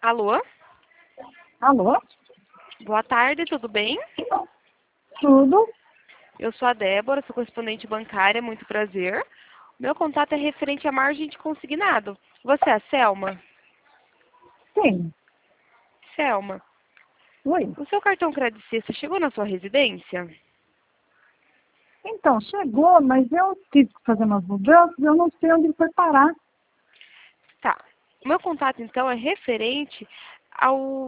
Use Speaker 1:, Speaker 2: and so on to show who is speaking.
Speaker 1: Alô?
Speaker 2: Alô?
Speaker 1: Boa tarde, tudo bem?
Speaker 2: Tudo?
Speaker 1: Eu sou a Débora, sou correspondente bancária, muito prazer. Meu contato é referente à margem de consignado. Você é a Selma?
Speaker 2: Sim.
Speaker 1: Selma,
Speaker 2: Oi.
Speaker 1: o seu cartão credicista chegou na sua residência?
Speaker 2: Então, chegou, mas eu tive que fazer umas mudanças, eu não sei onde ele foi parar.
Speaker 1: Tá. O meu contato, então, é referente ao